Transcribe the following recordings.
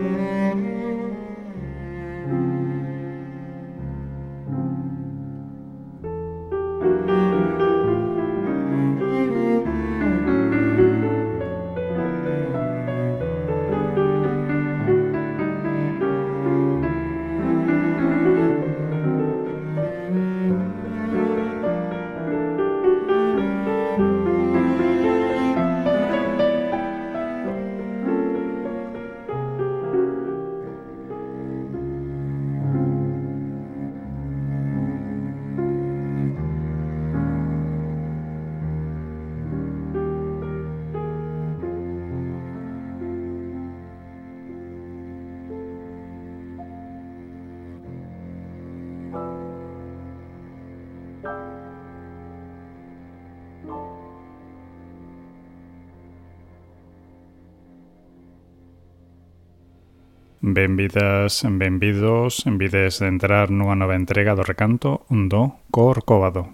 Benvidas, benvidos, envides de entrar nunha nova entrega do recanto do Corcovado.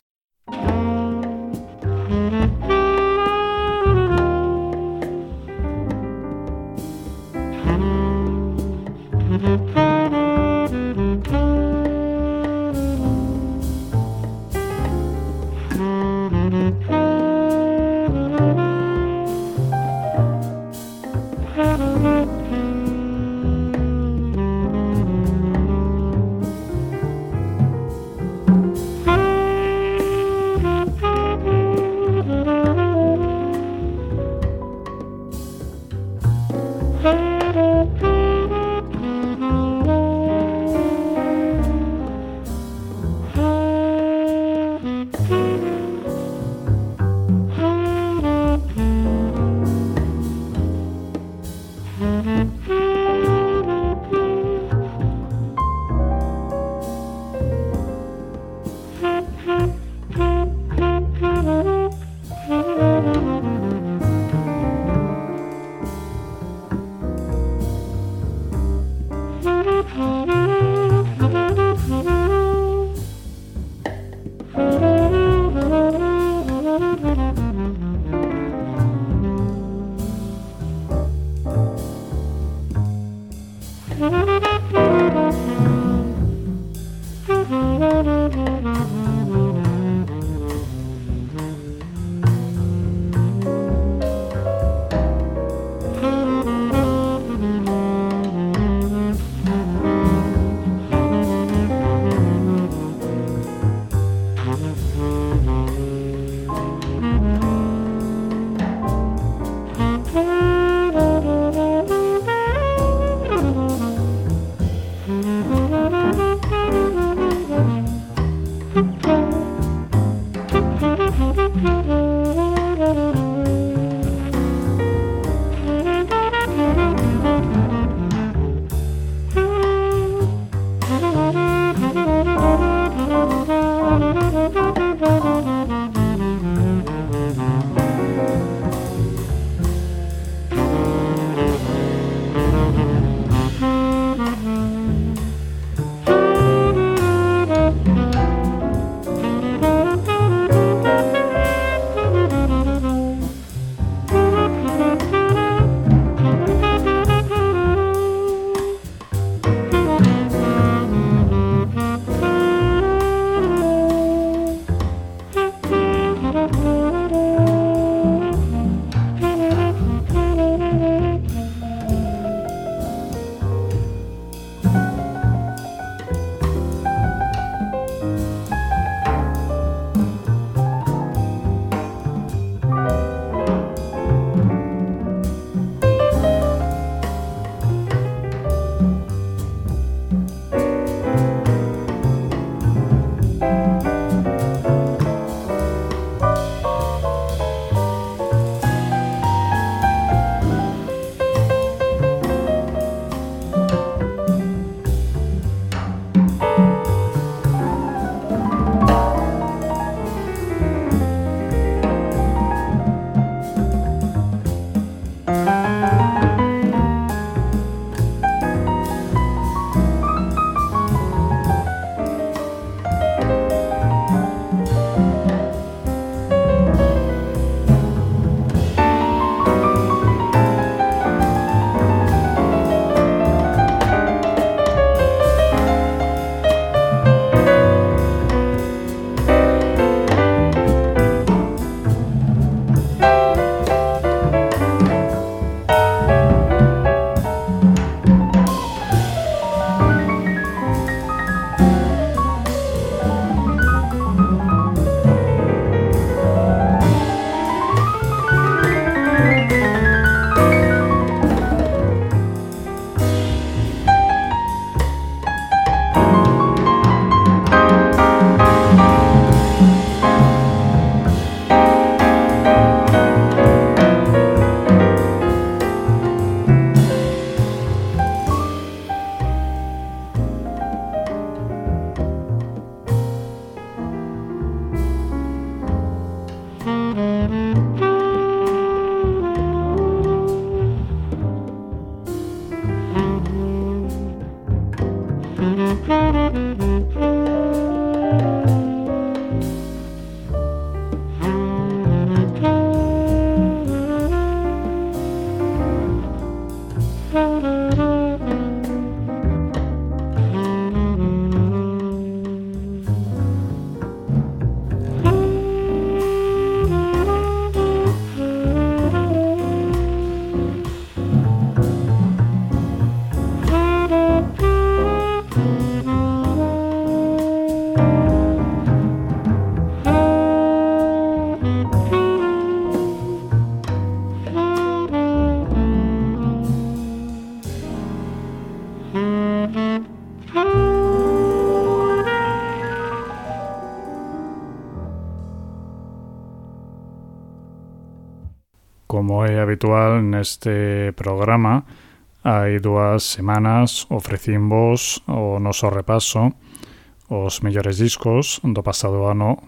Como é habitual neste programa, hai 2 semanas ofrecimos o noso repaso os mellores discos do pasado ano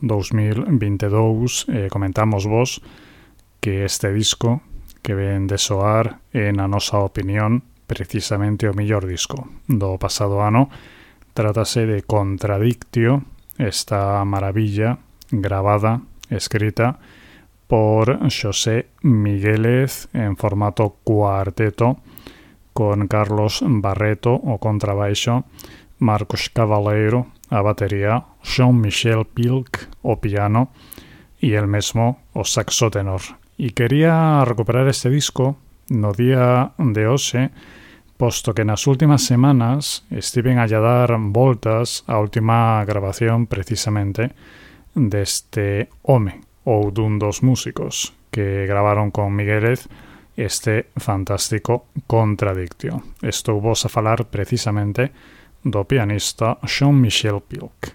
2022 e comentamos vos que este disco que ven de soar é, na nosa opinión, precisamente o mellor disco do pasado ano. Trátase de Contradictio, esta maravilla grabada, escrita por Xosé Miguélez en formato cuarteto, con Carlos Barreto o contrabaixo, Marcos Cabaleiro a batería, Jean-Michel Pilk o piano e el mesmo o saxo tenor. E quería recuperar este disco no día de hoxe, posto que nas últimas semanas estiven a dar voltas á última grabación precisamente deste home ou dun dos músicos que gravaron con Miguélez este fantástico Contradictio. Estou vos a falar precisamente do pianista Jean-Michel Pilk.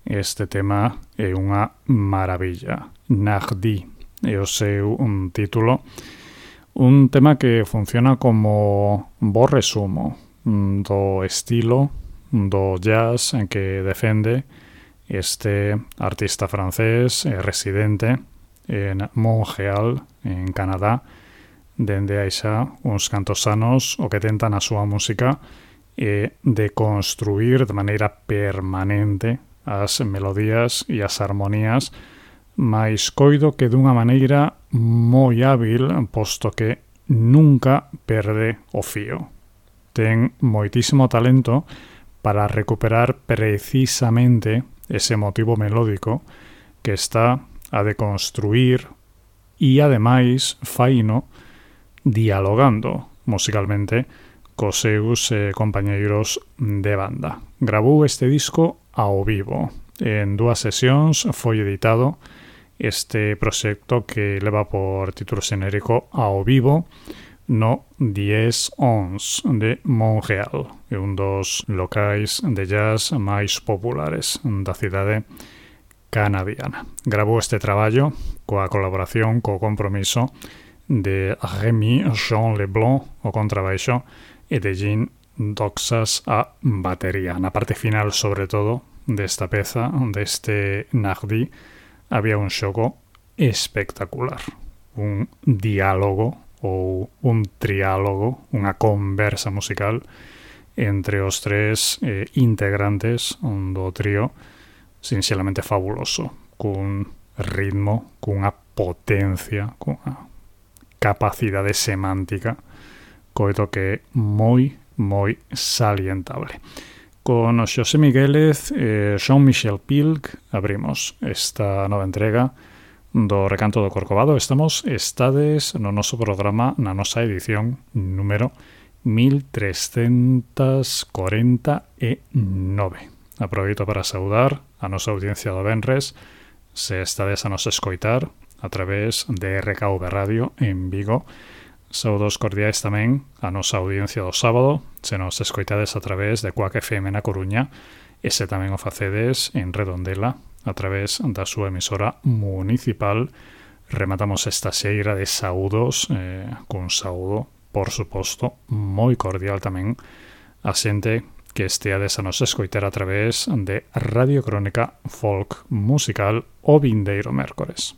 este tema é unha maravilla. Nardi é o seu título. Un tema que funciona como bo resumo do estilo do jazz en que defende este artista francés residente en Montreal, en Canadá, dende hai xa uns cantos anos o que tenta na súa música é de construir de maneira permanente as melodías e as armonías, mais coido que dunha maneira moi hábil, posto que nunca perde o fío. Ten moitísimo talento para recuperar precisamente ese motivo melódico que está a deconstruir e, ademais, faino dialogando musicalmente cos seus compañeiros de banda. Gravou este disco ao vivo. En 2 sesións foi editado este proxecto que leva por título xenérico Ao Vivo no 10-11 de Montreal. É un dos locais de jazz máis populares da cidade canadiana. Gravou este traballo coa colaboración, co compromiso de Rémi Jean Leblanc o contrabaixo e de Jean Doxas a batería. Na parte final, sobre todo, desta peza, deste Nardi, había un xogo espectacular. Un diálogo ou un triálogo, unha conversa musical entre os 3 integrantes do trío, sinxelamente fabuloso, cun ritmo, cunha potencia, cunha capacidade semántica, coito que moi salientable. Con Xosé Miguélez e Jean-Michel Pilch abrimos esta nova entrega do Recanto do Corcovado. Estades no noso programa, na nosa edición número 1349. Aproveito para saudar a nosa audiencia do venres, se estades a nos escoitar a través de RKV Radio en Vigo. Saudos cordiais tamén a nosa audiencia do sábado, se nos escoitades a través de Cuac FM na Coruña, e se tamén o facedes en Redondela a través da súa emisora municipal. Rematamos esta xeira de saúdos cun saúdo, por suposto, moi cordial tamén a xente que esteades a nos escoitar a través de Radio Crónica Folk Musical o vindeiro mércores.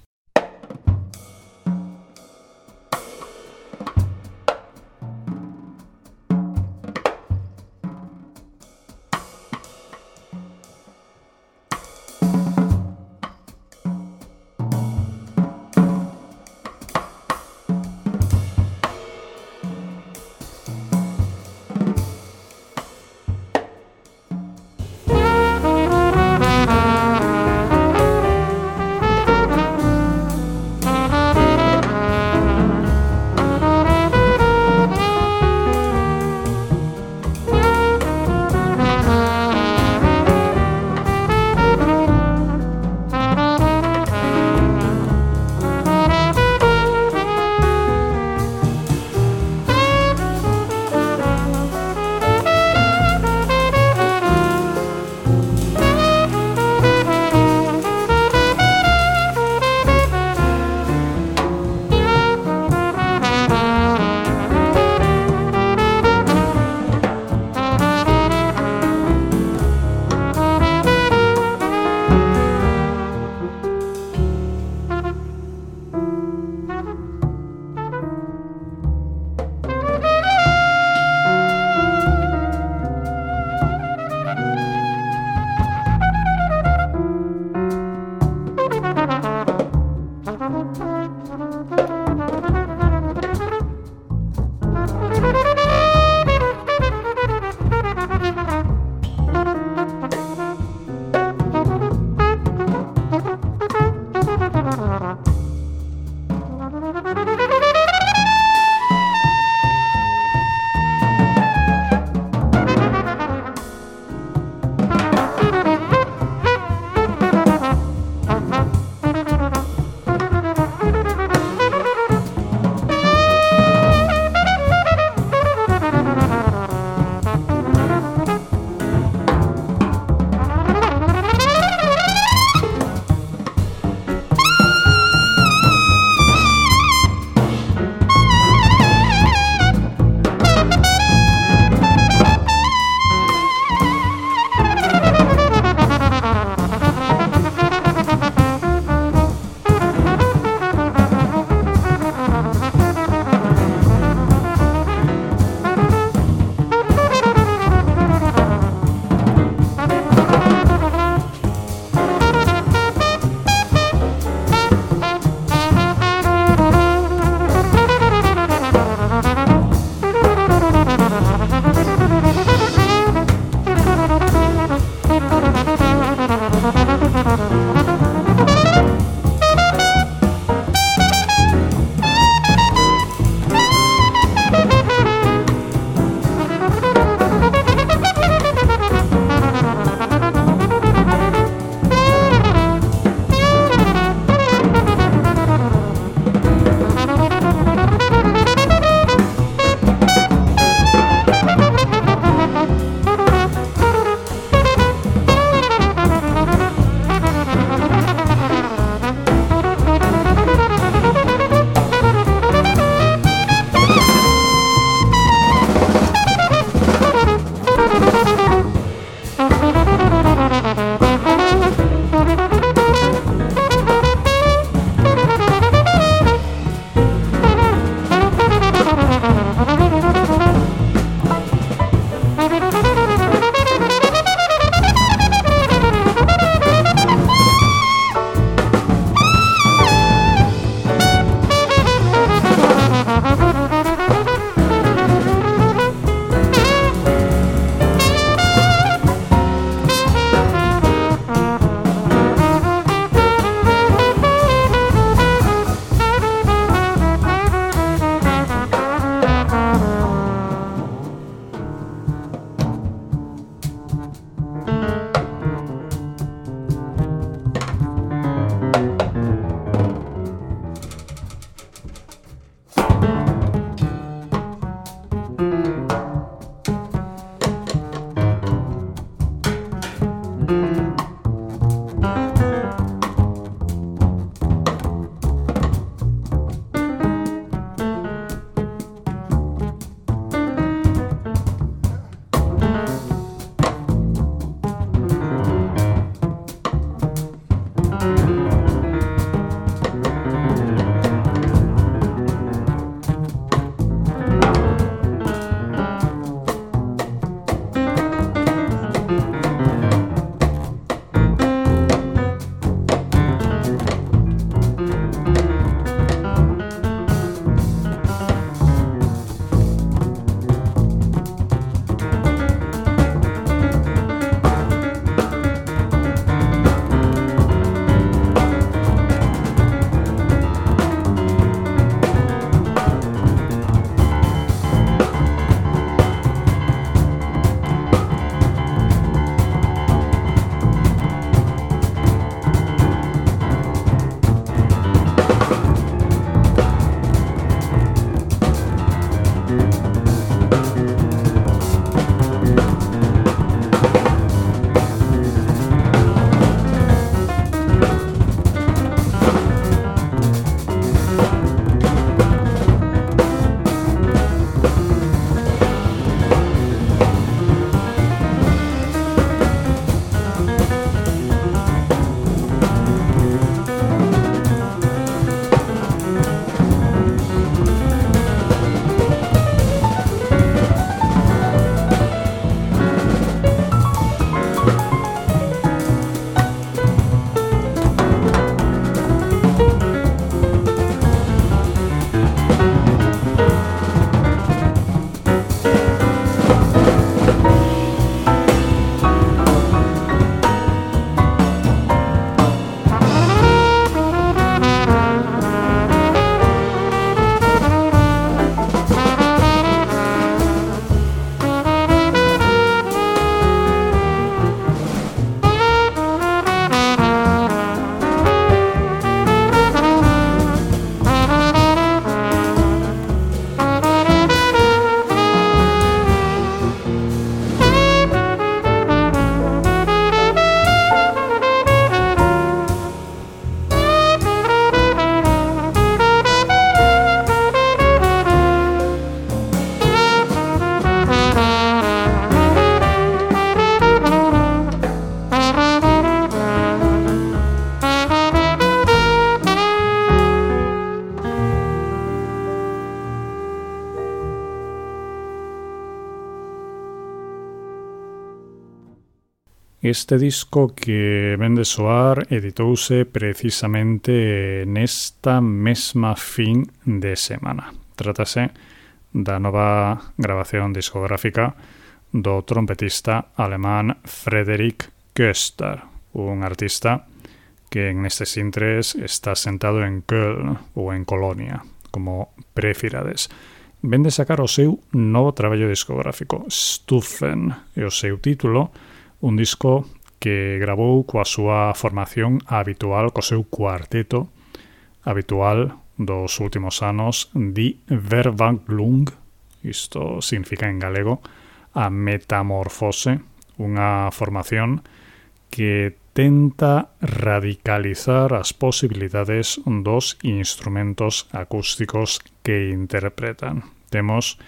Este disco que ven de soar editouse precisamente nesta mesma fin de semana. Trátase da nova grabación discográfica do trompetista alemán Frederick Köster, un artista que en nestes intres está sentado en Köln ou en Colonia, como prefirades. Ven de sacar o seu novo traballo discográfico, Stufen, e o seu título, un disco que gravou coa súa formación habitual, co seu cuarteto habitual dos últimos anos, Die Verwandlung, isto significa en galego a metamorfose, unha formación que tenta radicalizar as posibilidades dos instrumentos acústicos que interpretan. Temos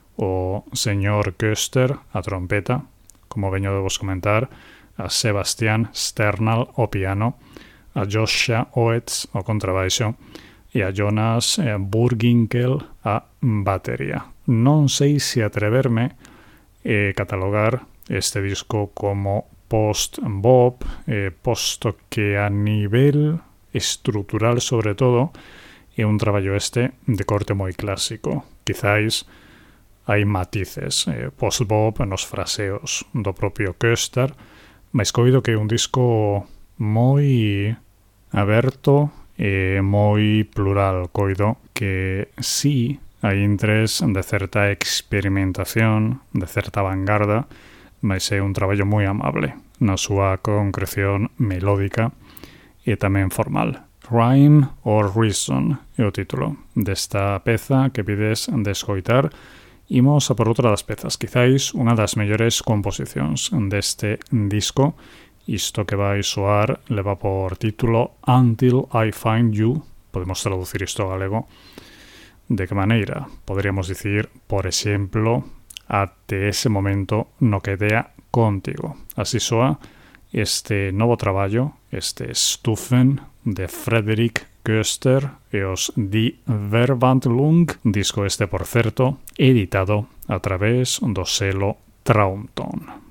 o señor Köster a trompeta, como veño de vos comentar, a Sebastian Sternal o piano, a Joshua Oetz o contrabaixo e a Jonas Burginkel a batería. Non sei se atreverme a catalogar este disco como post-bop, posto que a nivel estrutural, sobre todo, é un traballo este de corte moi clásico. Quizáis hai matices post-bop nos fraseos do propio Köster, mas coido que é un disco moi aberto e moi plural. Coido que sí hai intres de certa experimentación, de certa vanguarda, mas é un traballo moi amable na súa concreción melódica e tamén formal. Rhyme or Reason é o título desta peza que pides de escoitar. Imos a por outra das pezas, quizáis unha das mellores composicións deste disco. Isto que vai soar leva por título Until I Find You. Podemos traducir isto ao galego. De que maneira? Poderíamos dicir, por exemplo, até ese momento no que dea contigo. Así soa este novo traballo, este Stufen de Frederick Köster e os Die Verwandlung, disco este, por certo, editado a través do selo Traumton.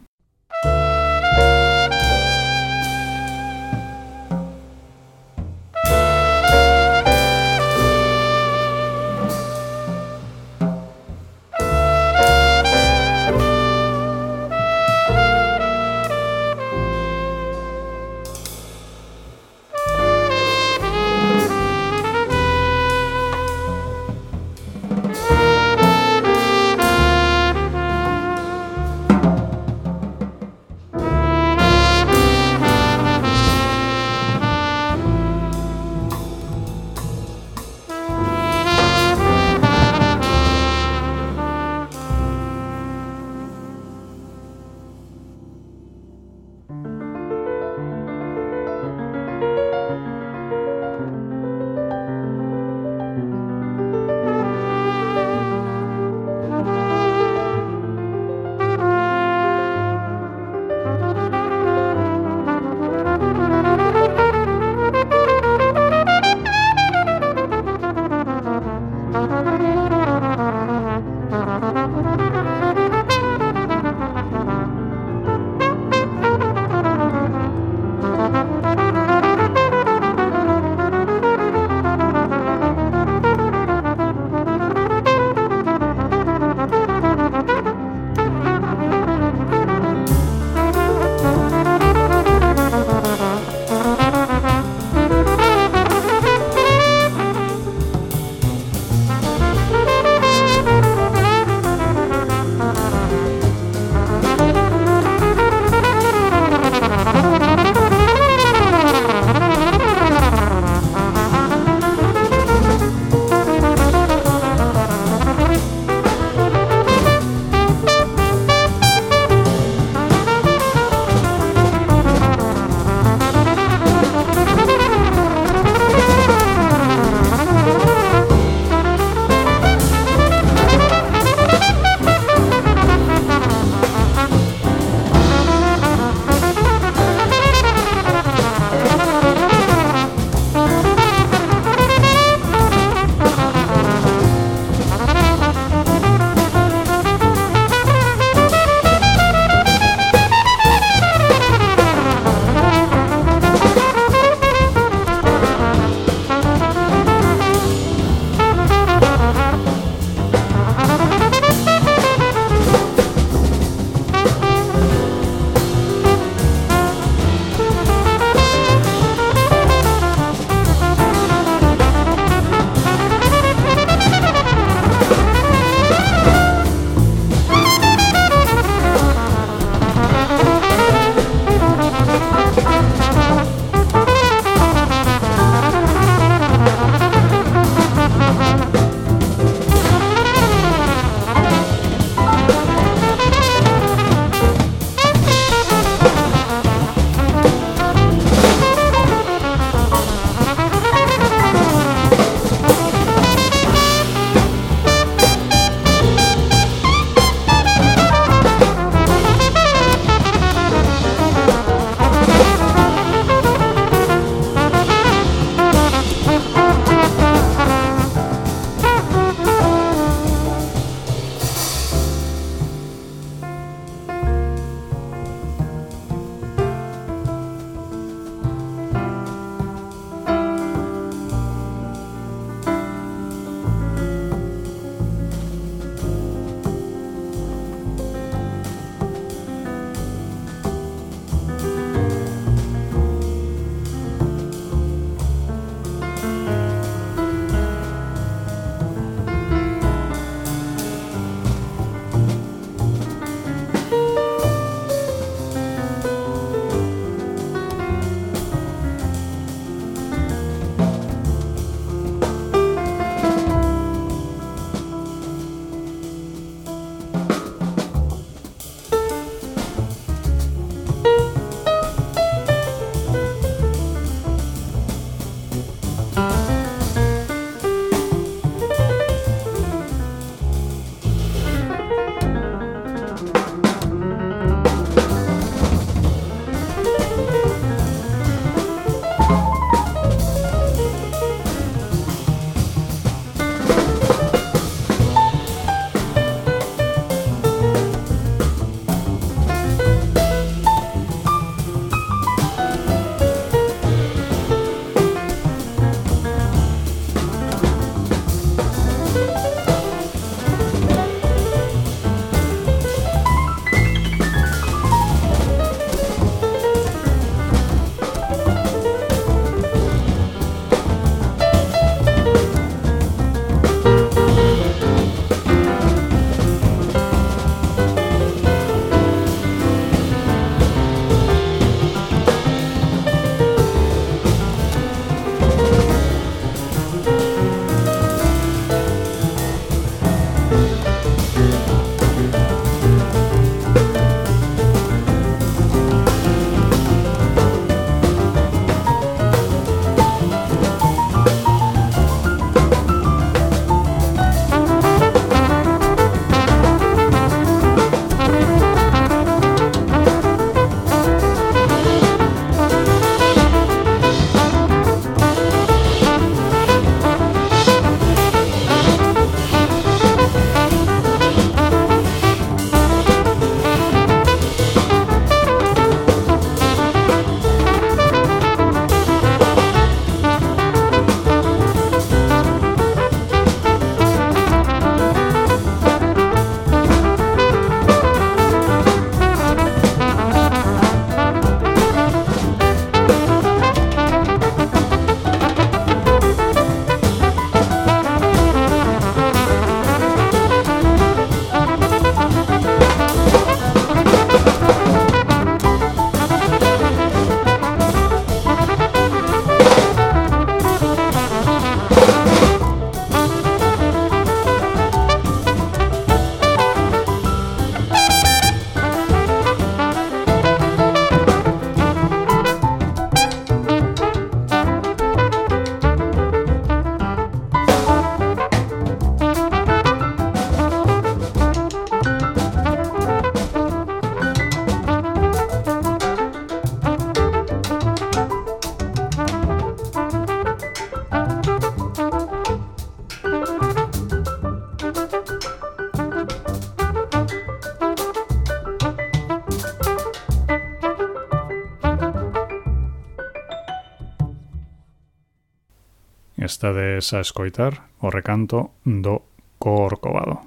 Estades a escoitar o recanto do Corcovado.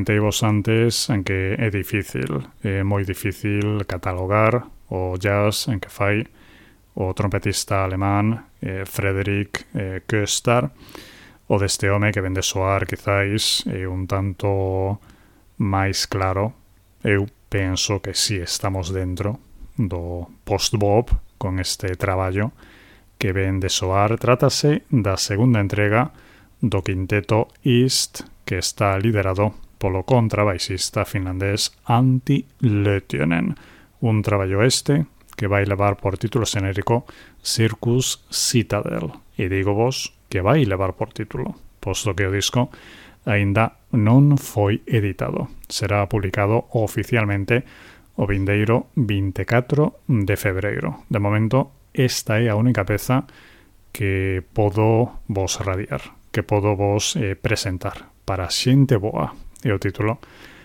comentei vos antes en que é difícil, moi difícil catalogar o jazz en que fai o trompetista alemán Frederick Köster, o deste home que ven de soar quizáis un tanto máis claro. Eu penso que si estamos dentro do post-bop con este traballo que ven de soar. Trátase da segunda entrega do quinteto East, que está liderado polo contrabaixista finlandés Antti Lötjönen, un traballo este que vai levar por título xenérico Circus Citadel, e digo vos que vai levar por título, posto que o disco aínda non foi editado. Será publicado oficialmente o vindeiro 24 de febreiro. De momento, esta é a única peza que podo vos radiar, que podo vos presentar. Para xente boa é o título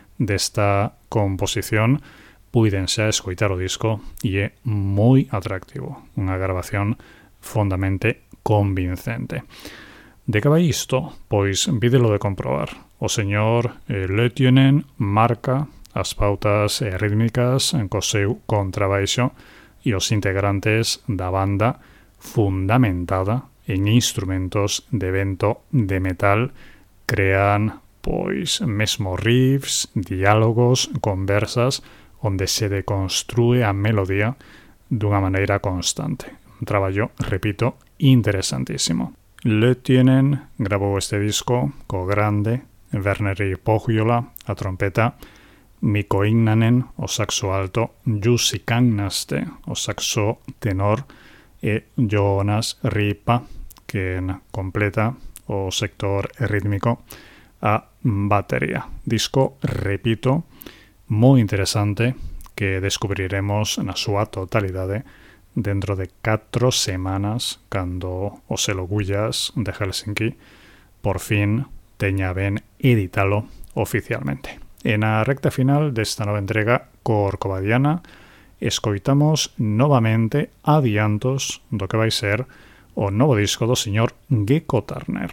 desta composición. Puiden xa escoitar o disco e é moi atractivo. Unha grabación fondamente convincente. De que vai isto? Pois vídelo de comprobar. O señor Lötjönen marca as pautas rítmicas co seu contrabaixo e os integrantes da banda, fundamentada en instrumentos de vento de metal, crean pois mesmo riffs, diálogos, conversas onde se deconstrúe a melodía dunha maneira constante. Un traballo, repito, interesantísimo. Lötjönen grabou este disco co grande Verneri Pohjola a trompeta, Mikko Ingnanen o saxo alto, Jussi Kangaste o saxo tenor e Joonas Riippa, que completa o sector rítmico, a batería. Disco, repito, moi interesante que descubriremos na súa totalidade dentro de 4 semanas cando o selo Gullas de Helsinki por fin teña ben editalo oficialmente. E na recta final desta nova entrega corcovadiana escoitamos novamente adiantos do que vai ser o novo disco do señor Gecko Turner.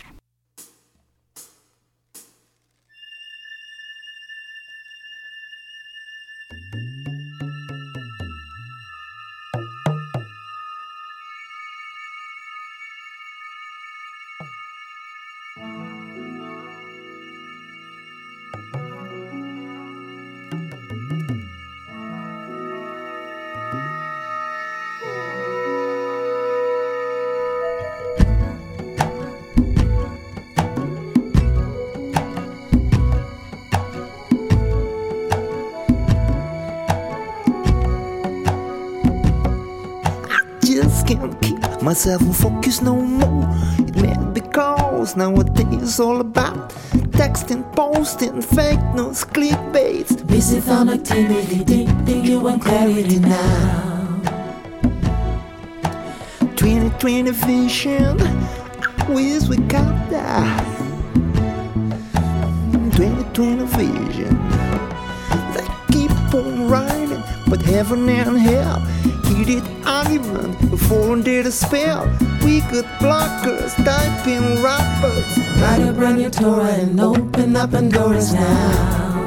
Myself in focus no more. It may be because nowadays it's all about texting, posting, fake news, clickbait. Busy on activity, dig you want clarity now. 2020 vision, I wish we got that. 2020 vision, they keep on writing, but heaven and hell. Heated argument, fall under the spell. We could blockers, typing rappers. Write a brand new Torah and open up Pandora's now.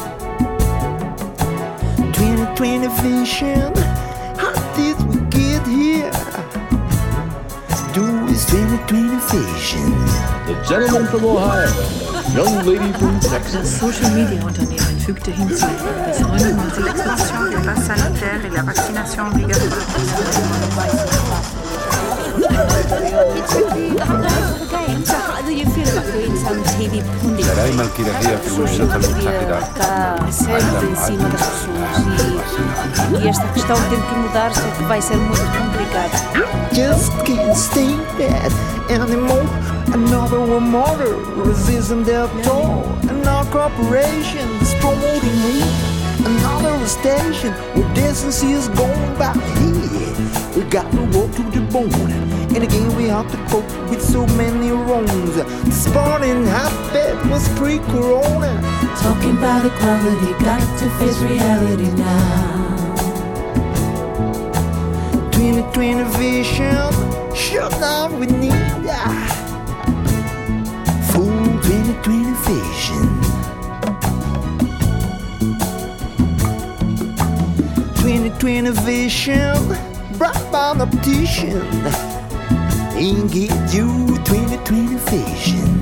2020 vision, how did we get here? Do is 2020 vision. The gentleman from Ohio, young lady from Texas. Das Social-Media-Unternehmen fügte hinzu, dass 99% le pass sanitaire et la vaccination obligatoire. دائما كده هي في الولايات المتحدة sempre em cima das pessoas e esta questão tem que mudar, só que vai ser muito complicado. Just can't stay bad anymore. Another remoter resisting their toll. Another corporation is promoting me. Another station where decency is going back here. We got to walk to the bone. And again we have to cope with so many wrongs. The sporting habit was pre-corona. Talking about equality, got to face reality now. 2020 vision, shut down we need that. Full 2020 vision. 2020 vision brought by an optician and get you 2020 vision.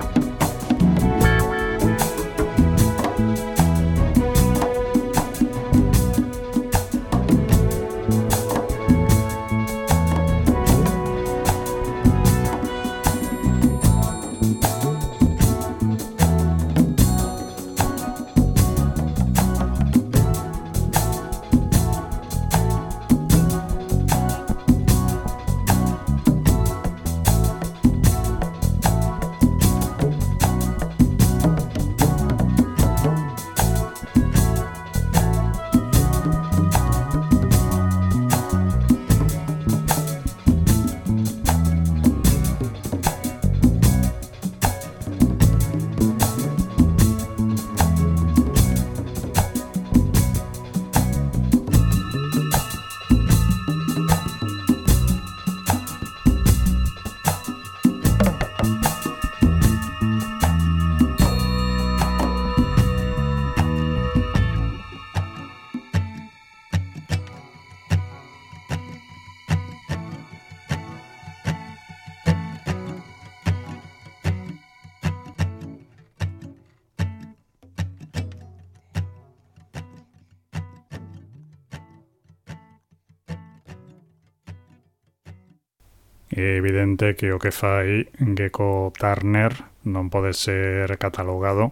É evidente que o que fai Gecko Turner non pode ser catalogado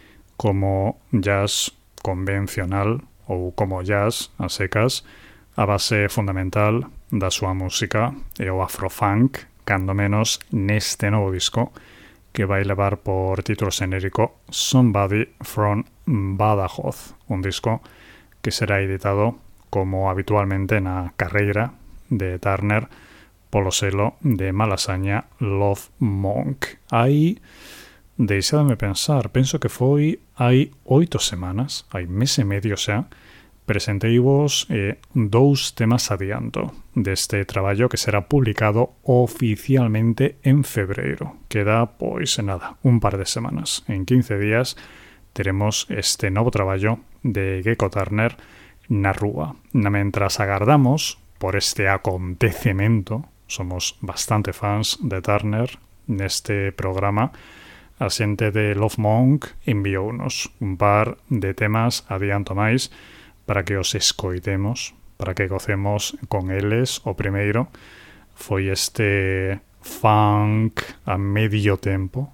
como jazz convencional ou como jazz a secas. A base fundamental da súa música é o afrofunk, cando menos neste novo disco, que vai levar por título xenérico Somebody from Badajoz, un disco que será editado como habitualmente na carreira de Turner polo selo de Malasaña Love Monk. Aí, deixadme pensar, penso que foi hai 8 semanas, hai mes e medio xa, presenteivos 2 temas adianto deste traballo que será publicado oficialmente en febreiro. Queda, pois, nada, un par de semanas. En 15 días teremos este novo traballo de Gecko Turner na rúa. Mentras agardamos por este acontecemento, somos bastante fans de Turner neste programa, a xente de Love Monk enviounos un par de temas adianto máis para que os escoitemos, para que gocemos con eles. O primeiro foi este Funk a medio tempo,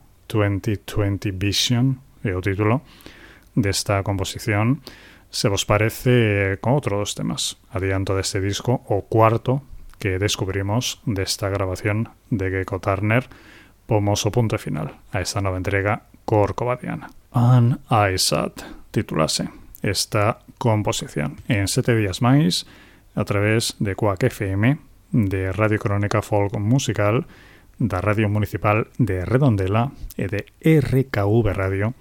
2020 Vision, é o título desta composición. Se vos parece, con outro dos temas adianto deste disco, o cuarto que descubrimos desta grabación de Gecko Turner, pomos o punto final a esta nova entrega corcovadiana. An Aysat titulase esta composición. En 7 días máis, a través de Quack FM, de Radio Crónica Folk Musical, da Radio Municipal de Redondela e de RKV Radio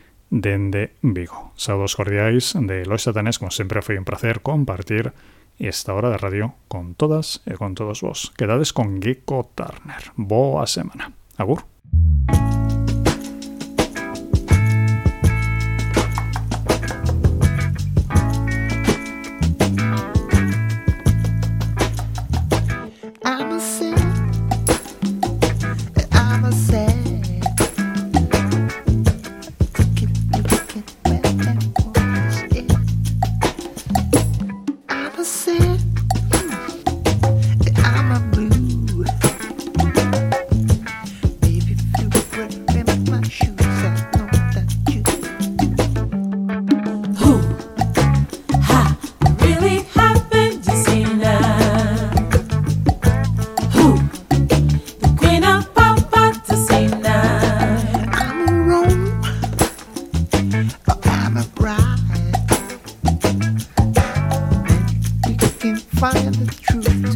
dende Vigo. Saudos cordiais de Lois Satanés, como sempre foi un placer compartir esta hora de radio con todas e con todos vos. Quedades con Gecko Turner. Boa semana. Agur. Find the truth.